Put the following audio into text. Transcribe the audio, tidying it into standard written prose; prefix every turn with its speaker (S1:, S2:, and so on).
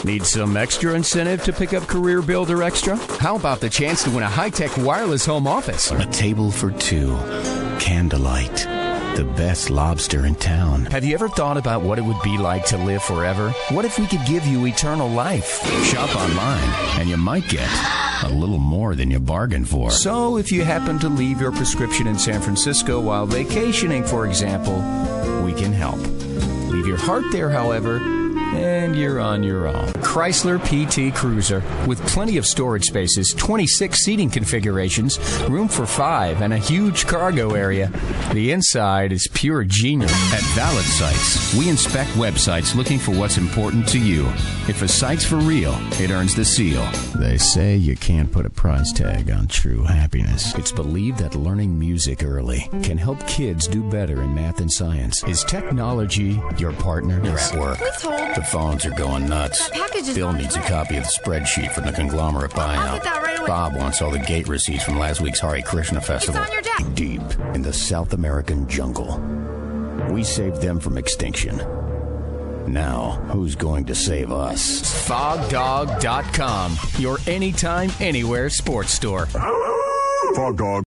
S1: Need some extra incentive to pick up Career Builder Extra? How about the chance to win a high-tech wireless home office?
S2: A table for two. Candlelight. The best lobster in town.
S1: Have you ever thought about what it would be like to live forever? What if we could give you eternal life? Shop online, and you might get a little more than you bargained for. So if you happen to leave your prescription in San Francisco while vacationing, for example, we can help. Leave your heart there, however, and you're on your own. Chrysler PT Cruiser with plenty of storage spaces, 26 seating configurations, room for 5, and a huge cargo area. The inside is pure genius. At Valid Sites, we inspect websites looking for what's important to you. If a site's for real, it earns the seal. They say you can't put a price tag on true happiness. It's believed that learning music early can help kids do better in math and science. Is technology your partner? You're at work.
S3: Please hold.
S2: The phones are going nuts.
S3: That package is
S2: Bill needs a copy of the spreadsheet from the conglomerate buyout.
S3: I'll get that right away.
S2: Bob wants all the gate receipts from last week's Hare Krishna festival.
S3: It's on your desk.
S2: Deep in the South American jungle. We saved them from extinction. Now, who's going to save us?
S1: FogDog.com, your anytime, anywhere sports store.
S4: Fog Dog.